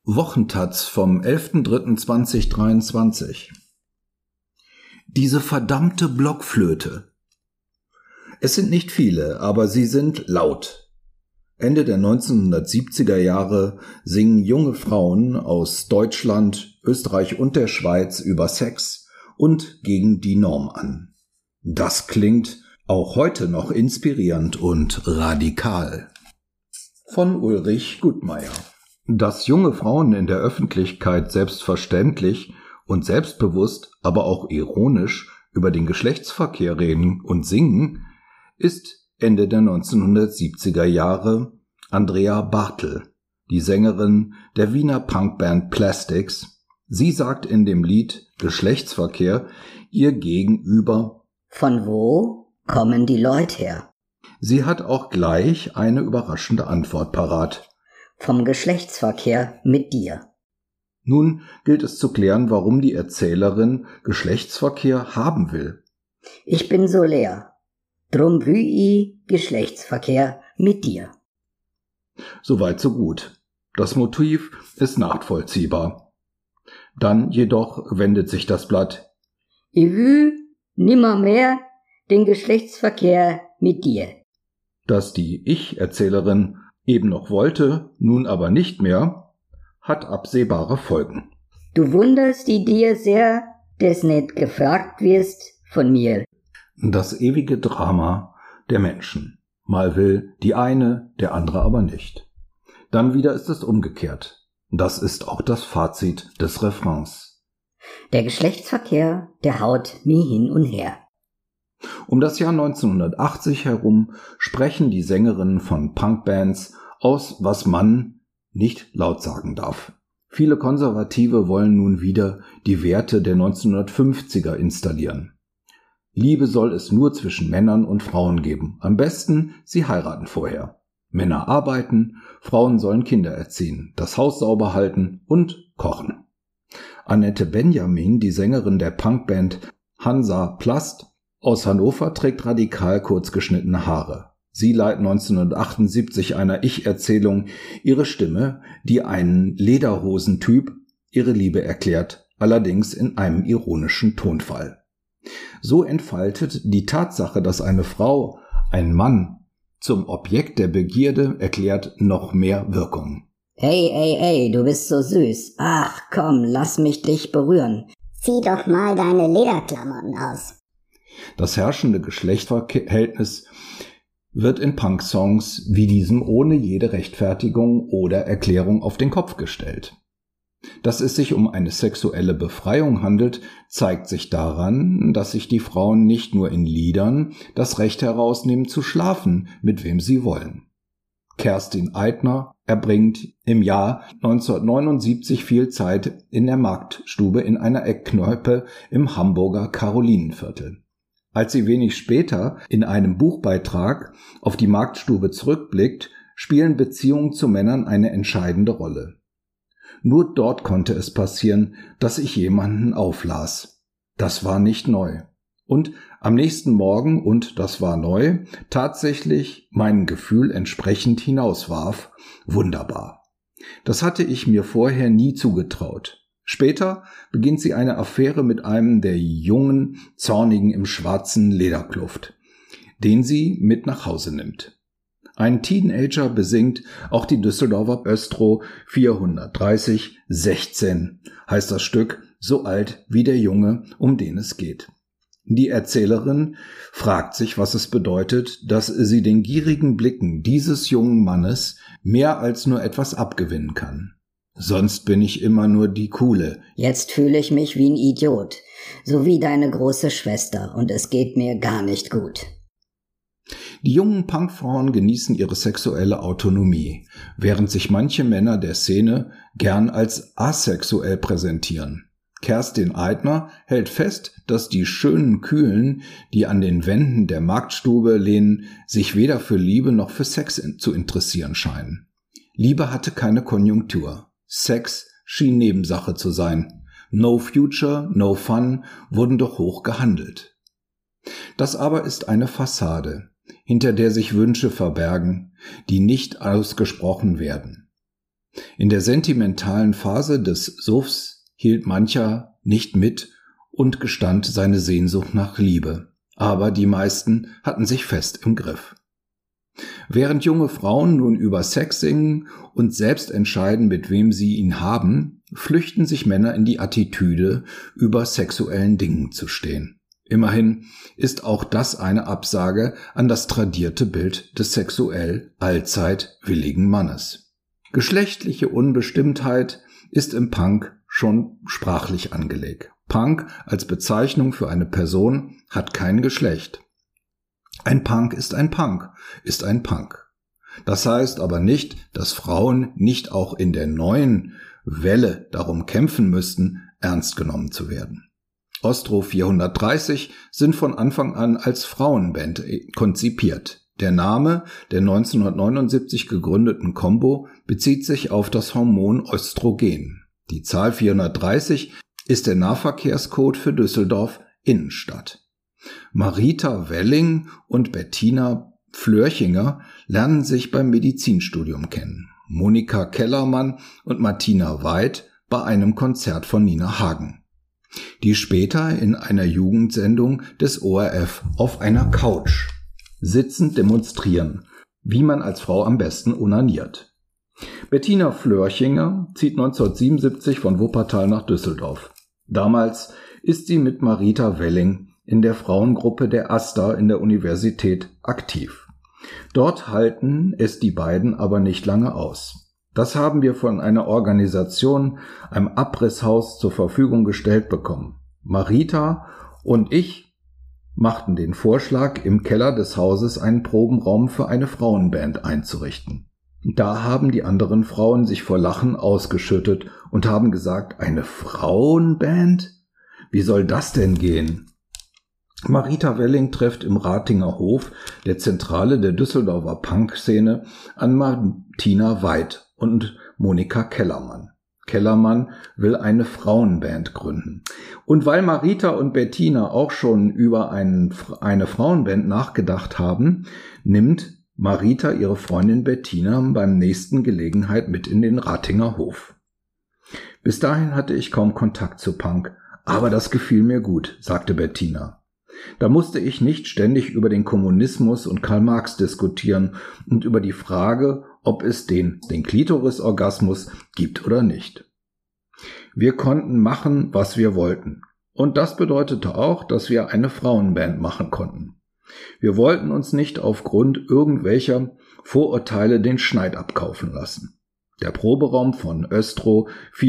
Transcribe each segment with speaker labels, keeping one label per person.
Speaker 1: Wochentaz vom 11.03.2023. Diese verdammte Blockflöte. Es sind nicht viele, aber sie sind laut. Ende der 1970er Jahre singen junge Frauen aus Deutschland, Österreich und der Schweiz über Sex und gegen die Norm an. Das klingt auch heute noch inspirierend und radikal. Von Ulrich Gutmeier. Dass junge Frauen in der Öffentlichkeit selbstverständlich und selbstbewusst, aber auch ironisch über den Geschlechtsverkehr reden und singen, ist Ende der 1970er Jahre Andrea Bartel, die Sängerin der Wiener Punkband Plastics. Sie sagt in dem Lied Geschlechtsverkehr ihr Gegenüber:
Speaker 2: Von wo kommen die Leute her?
Speaker 1: Sie hat auch gleich eine überraschende Antwort parat.
Speaker 2: Vom Geschlechtsverkehr mit dir.
Speaker 1: Nun gilt es zu klären, warum die Erzählerin Geschlechtsverkehr haben will.
Speaker 2: Ich bin so leer. Drum will ich Geschlechtsverkehr mit dir.
Speaker 1: Soweit so gut. Das Motiv ist nachvollziehbar. Dann jedoch wendet sich das Blatt.
Speaker 2: Ich will nimmermehr den Geschlechtsverkehr mit dir.
Speaker 1: Dass die Ich-Erzählerin eben noch wollte, nun aber nicht mehr, hat absehbare Folgen.
Speaker 2: Du wunderst die dir sehr, des nicht gefragt wirst von mir.
Speaker 1: Das ewige Drama der Menschen. Mal will die eine, der andere aber nicht. Dann wieder ist es umgekehrt. Das ist auch das Fazit des Refrains.
Speaker 2: Der Geschlechtsverkehr, der haut mir hin und her.
Speaker 1: Um das Jahr 1980 herum sprechen die Sängerinnen von Punkbands aus, was man nicht laut sagen darf. Viele Konservative wollen nun wieder die Werte der 1950er installieren. Liebe soll es nur zwischen Männern und Frauen geben. Am besten, sie heiraten vorher. Männer arbeiten, Frauen sollen Kinder erziehen, das Haus sauber halten und kochen. Annette Benjamin, die Sängerin der Punkband Hansa Plast aus Hannover, trägt radikal kurz geschnittene Haare. Sie leiht 1978 einer Ich-Erzählung ihre Stimme, die einen Lederhosentyp ihre Liebe erklärt, allerdings in einem ironischen Tonfall. So entfaltet die Tatsache, dass eine Frau einen Mann zum Objekt der Begierde erklärt, noch mehr Wirkung.
Speaker 2: Hey, du bist so süß. Ach komm, lass mich dich berühren.
Speaker 3: Zieh doch mal deine Lederklamotten aus.
Speaker 1: Das herrschende Geschlechtsverhältnis wird in Punk-Songs wie diesem ohne jede Rechtfertigung oder Erklärung auf den Kopf gestellt. Dass es sich um eine sexuelle Befreiung handelt, zeigt sich daran, dass sich die Frauen nicht nur in Liedern das Recht herausnehmen zu schlafen, mit wem sie wollen. Kerstin Eitner erbringt im Jahr 1979 viel Zeit in der Marktstube in einer Eckkneipe im Hamburger Karolinenviertel. Als sie wenig später in einem Buchbeitrag auf die Marktstube zurückblickt, spielen Beziehungen zu Männern eine entscheidende Rolle. Nur dort konnte es passieren, dass ich jemanden auflas. Das war nicht neu. Und am nächsten Morgen, und das war neu, tatsächlich meinem Gefühl entsprechend hinauswarf. Wunderbar. Das hatte ich mir vorher nie zugetraut. Später beginnt sie eine Affäre mit einem der jungen Zornigen im schwarzen Lederkluft, den sie mit nach Hause nimmt. Ein Teenager besingt auch die Düsseldorfer Östro 430, 16 heißt das Stück, so alt wie der Junge, um den es geht. Die Erzählerin fragt sich, was es bedeutet, dass sie den gierigen Blicken dieses jungen Mannes mehr als nur etwas abgewinnen kann. Sonst bin ich immer nur die Coole.
Speaker 2: Jetzt fühle ich mich wie ein Idiot, so wie deine große Schwester, und es geht mir gar nicht gut.
Speaker 1: Die jungen Punkfrauen genießen ihre sexuelle Autonomie, während sich manche Männer der Szene gern als asexuell präsentieren. Kerstin Eitner hält fest, dass die schönen Kühlen, die an den Wänden der Marktstube lehnen, sich weder für Liebe noch für Sex zu interessieren scheinen. Liebe hatte keine Konjunktur. Sex schien Nebensache zu sein. No Future, no Fun wurden doch hoch gehandelt. Das aber ist eine Fassade, hinter der sich Wünsche verbergen, die nicht ausgesprochen werden. In der sentimentalen Phase des Suffs hielt mancher nicht mit und gestand seine Sehnsucht nach Liebe, aber die meisten hatten sich fest im Griff. Während junge Frauen nun über Sex singen und selbst entscheiden, mit wem sie ihn haben, flüchten sich Männer in die Attitüde, über sexuellen Dingen zu stehen. Immerhin ist auch das eine Absage an das tradierte Bild des sexuell allzeit willigen Mannes. Geschlechtliche Unbestimmtheit ist im Punk schon sprachlich angelegt. Punk als Bezeichnung für eine Person hat kein Geschlecht. Ein Punk ist ein Punk, ist ein Punk. Das heißt aber nicht, dass Frauen nicht auch in der neuen Welle darum kämpfen müssten, ernst genommen zu werden. Ostro 430 sind von Anfang an als Frauenband konzipiert. Der Name der 1979 gegründeten Combo bezieht sich auf das Hormon Östrogen. Die Zahl 430 ist der Nahverkehrscode für Düsseldorf Innenstadt. Marita Welling und Bettina Flörchinger lernen sich beim Medizinstudium kennen. Monika Kellermann und Martina Weid bei einem Konzert von Nina Hagen, die später in einer Jugendsendung des ORF auf einer Couch sitzend demonstrieren, wie man als Frau am besten onaniert. Bettina Flörchinger zieht 1977 von Wuppertal nach Düsseldorf. Damals ist sie mit Marita Welling in der Frauengruppe der AStA in der Universität aktiv. Dort halten es die beiden aber nicht lange aus. Das haben wir von einer Organisation, einem Abrisshaus, zur Verfügung gestellt bekommen. Marita und ich machten den Vorschlag, im Keller des Hauses einen Probenraum für eine Frauenband einzurichten. Da haben die anderen Frauen sich vor Lachen ausgeschüttet und haben gesagt, eine Frauenband? Wie soll das denn gehen? Marita Welling trifft im Ratinger Hof, der Zentrale der Düsseldorfer Punk-Szene, an Martina Weid und Monika Kellermann. Kellermann will eine Frauenband gründen. Und weil Marita und Bettina auch schon über eine Frauenband nachgedacht haben, nimmt Marita ihre Freundin Bettina beim nächsten Gelegenheit mit in den Ratinger Hof. Bis dahin hatte ich kaum Kontakt zu Punk, aber das gefiel mir gut, sagte Bettina. Da musste ich nicht ständig über den Kommunismus und Karl Marx diskutieren und über die Frage, ob es den Klitorisorgasmus gibt oder nicht. Wir konnten machen, was wir wollten. Und das bedeutete auch, dass wir eine Frauenband machen konnten. Wir wollten uns nicht aufgrund irgendwelcher Vorurteile den Schneid abkaufen lassen. Der Proberaum von Östro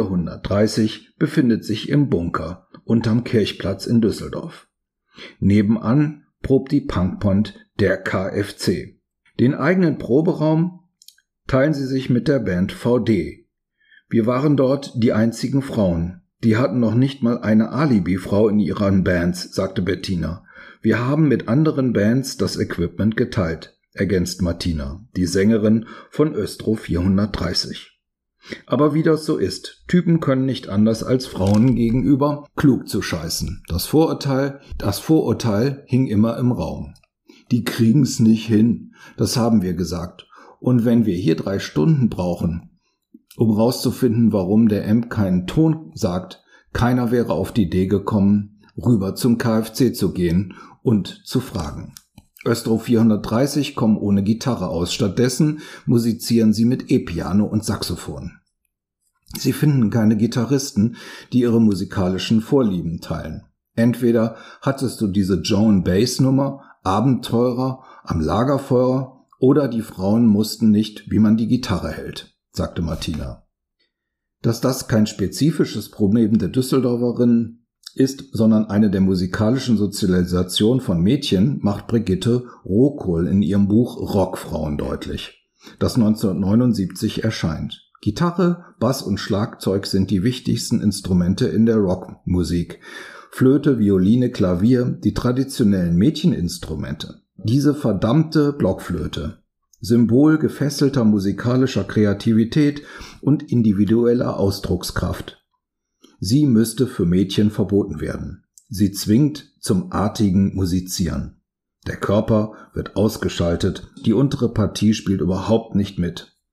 Speaker 1: 430 befindet sich im Bunker unterm Kirchplatz in Düsseldorf. Nebenan probt die Punkband der KFC. Den eigenen Proberaum teilen sie sich mit der Band VD. Wir waren dort die einzigen Frauen. Die hatten noch nicht mal eine Alibi-Frau in ihren Bands, sagte Bettina. Wir haben mit anderen Bands das Equipment geteilt, ergänzt Martina, die Sängerin von Östro 430. Aber wie das so ist, Typen können nicht anders als Frauen gegenüber klug zu scheißen. Das Vorurteil hing immer im Raum. Die kriegen's nicht hin, das haben wir gesagt. Und wenn wir hier 3 Stunden brauchen, um rauszufinden, warum der Amp keinen Ton sagt, keiner wäre auf die Idee gekommen, rüber zum KFC zu gehen und zu fragen. Östro 430 kommen ohne Gitarre aus, stattdessen musizieren sie mit E-Piano und Saxophon. Sie finden keine Gitarristen, die ihre musikalischen Vorlieben teilen. Entweder hattest du diese Joan-Bass-Nummer, Abenteurer am Lagerfeuer, oder die Frauen mussten nicht, wie man die Gitarre hält, sagte Martina. Dass das kein spezifisches Problem der Düsseldorferinnen ist, sondern eine der musikalischen Sozialisation von Mädchen, macht Brigitte Rohkohl in ihrem Buch Rockfrauen deutlich, das 1979 erscheint. Gitarre, Bass und Schlagzeug sind die wichtigsten Instrumente in der Rockmusik. Flöte, Violine, Klavier, die traditionellen Mädcheninstrumente. Diese verdammte Blockflöte, Symbol gefesselter musikalischer Kreativität und individueller Ausdruckskraft. Sie müsste für Mädchen verboten werden. Sie zwingt zum artigen Musizieren. Der Körper wird ausgeschaltet, die untere Partie spielt überhaupt nicht mit.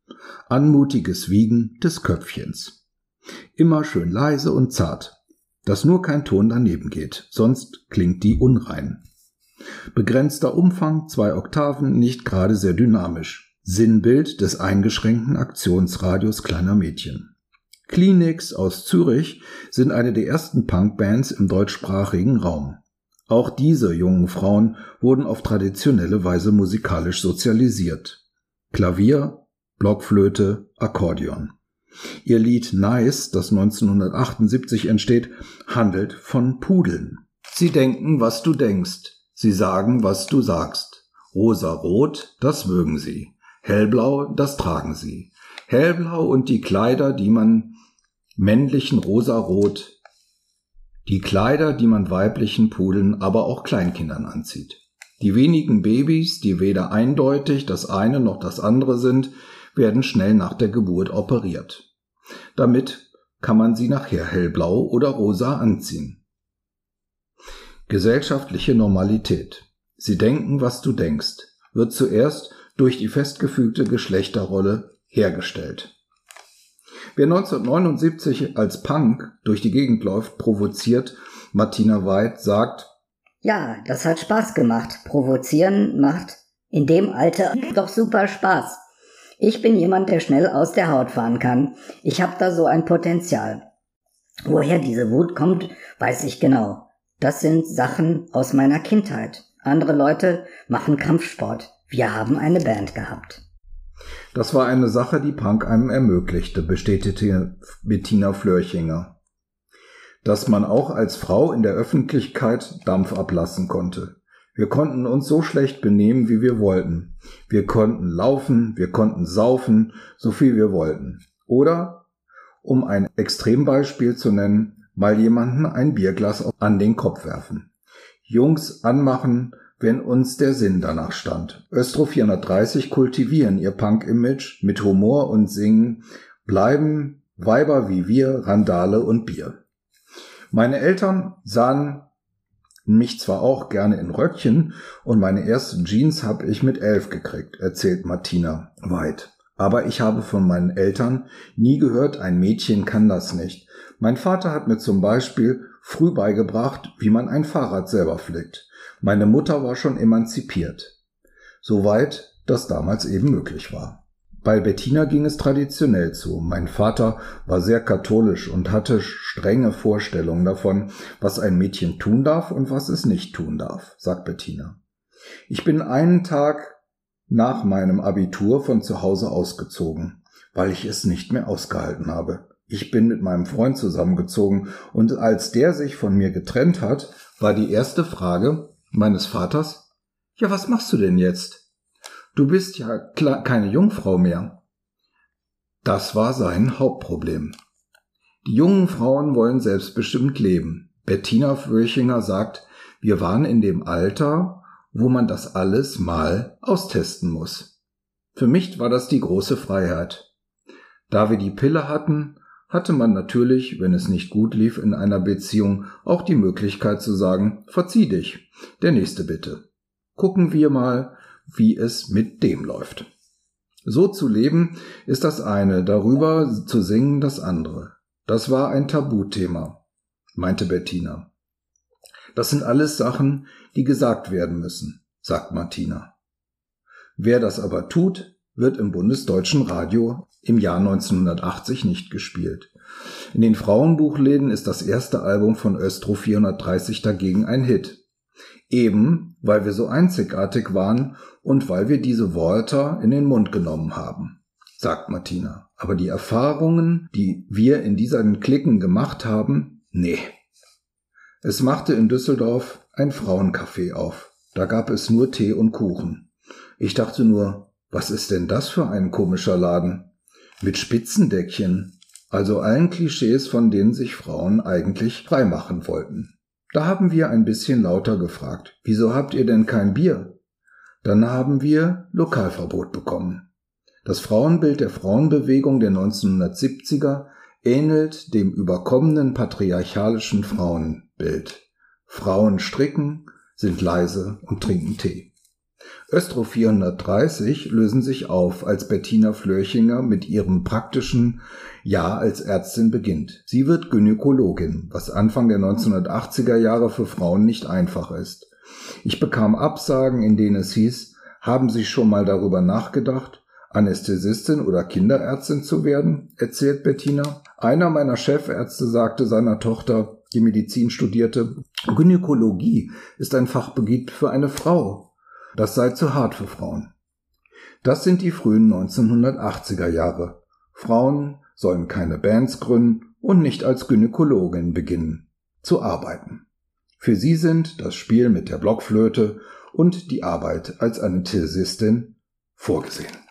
Speaker 1: Anmutiges Wiegen des Köpfchens. Immer schön leise und zart, dass nur kein Ton daneben geht, sonst klingt die unrein. Begrenzter Umfang, 2 Oktaven, nicht gerade sehr dynamisch. Sinnbild des eingeschränkten Aktionsradius kleiner Mädchen. Kleenex aus Zürich sind eine der ersten Punkbands im deutschsprachigen Raum. Auch diese jungen Frauen wurden auf traditionelle Weise musikalisch sozialisiert. Klavier, Blockflöte, Akkordeon. Ihr Lied Nice, das 1978 entsteht, handelt von Pudeln. Sie denken, was du denkst. Sie sagen, was du sagst. Rosa-rot, das mögen sie. Hellblau, das tragen sie. Hellblau und die Kleider, die man männlichen Rosa-rot, die Kleider, die man weiblichen Pudeln, aber auch Kleinkindern anzieht. Die wenigen Babys, die weder eindeutig das eine noch das andere sind, werden schnell nach der Geburt operiert. Damit kann man sie nachher hellblau oder rosa anziehen. Gesellschaftliche Normalität. Sie denken, was du denkst, wird zuerst durch die festgefügte Geschlechterrolle hergestellt. Wer 1979 als Punk durch die Gegend läuft, provoziert, Martina Weid sagt:
Speaker 2: Ja, das hat Spaß gemacht. Provozieren macht in dem Alter doch super Spaß. Ich bin jemand, der schnell aus der Haut fahren kann. Ich habe da so ein Potenzial. Woher diese Wut kommt, weiß ich genau. Das sind Sachen aus meiner Kindheit. Andere Leute machen Kampfsport. Wir haben eine Band gehabt.
Speaker 1: Das war eine Sache, die Punk einem ermöglichte, bestätigte Bettina Flörchinger. Dass man auch als Frau in der Öffentlichkeit Dampf ablassen konnte. Wir konnten uns so schlecht benehmen, wie wir wollten. Wir konnten laufen, wir konnten saufen, so viel wir wollten. Oder, um ein Extrembeispiel zu nennen, mal jemanden ein Bierglas an den Kopf werfen. Jungs anmachen, wenn uns der Sinn danach stand. Östro 430 kultivieren ihr Punk-Image mit Humor und singen, bleiben Weiber wie wir, Randale und Bier. Meine Eltern sahen mich zwar auch gerne in Röckchen und meine ersten Jeans habe ich mit 11 gekriegt, erzählt Martina Weid. Aber ich habe von meinen Eltern nie gehört, ein Mädchen kann das nicht. Mein Vater hat mir zum Beispiel früh beigebracht, wie man ein Fahrrad selber flickt. Meine Mutter war schon emanzipiert. Soweit das damals eben möglich war. Bei Bettina ging es traditionell zu. Mein Vater war sehr katholisch und hatte strenge Vorstellungen davon, was ein Mädchen tun darf und was es nicht tun darf, sagt Bettina. Ich bin einen Tag nach meinem Abitur von zu Hause ausgezogen, weil ich es nicht mehr ausgehalten habe. Ich bin mit meinem Freund zusammengezogen und als der sich von mir getrennt hat, war die erste Frage meines Vaters: Ja, was machst du denn jetzt? Du bist ja keine Jungfrau mehr. Das war sein Hauptproblem. Die jungen Frauen wollen selbstbestimmt leben. Bettina Flörchinger sagt, wir waren in dem Alter, wo man das alles mal austesten muss. Für mich war das die große Freiheit. Da wir die Pille hatten, hatte man natürlich, wenn es nicht gut lief in einer Beziehung, auch die Möglichkeit zu sagen, verzieh dich, der nächste bitte. Gucken wir mal, wie es mit dem läuft. So zu leben ist das eine, darüber zu singen das andere. Das war ein Tabuthema, meinte Bettina. Das sind alles Sachen, die gesagt werden müssen, sagt Martina. Wer das aber tut, wird im Bundesdeutschen Radio im Jahr 1980 nicht gespielt. In den Frauenbuchläden ist das erste Album von Östro 430 dagegen ein Hit. Eben, weil wir so einzigartig waren und weil wir diese Wörter in den Mund genommen haben, sagt Martina. Aber die Erfahrungen, die wir in diesen Klicken gemacht haben, nee. Es machte in Düsseldorf ein Frauencafé auf. Da gab es nur Tee und Kuchen. Ich dachte nur, was ist denn das für ein komischer Laden? Mit Spitzendeckchen, also allen Klischees, von denen sich Frauen eigentlich freimachen wollten. Da haben wir ein bisschen lauter gefragt, wieso habt ihr denn kein Bier? Dann haben wir Lokalverbot bekommen. Das Frauenbild der Frauenbewegung der 1970er ähnelt dem überkommenen patriarchalischen Frauenbild. Frauen stricken, sind leise und trinken Tee. Östro 430 lösen sich auf, als Bettina Flörchinger mit ihrem praktischen Jahr als Ärztin beginnt. Sie wird Gynäkologin, was Anfang der 1980er Jahre für Frauen nicht einfach ist. Ich bekam Absagen, in denen es hieß, haben Sie schon mal darüber nachgedacht, Anästhesistin oder Kinderärztin zu werden, erzählt Bettina. Einer meiner Chefärzte sagte seiner Tochter, die Medizin studierte, Gynäkologie ist ein Fachgebiet für eine Frau. Das sei zu hart für Frauen. Das sind die frühen 1980er Jahre. Frauen sollen keine Bands gründen und nicht als Gynäkologin beginnen zu arbeiten. Für sie sind das Spiel mit der Blockflöte und die Arbeit als Anästhesistin vorgesehen.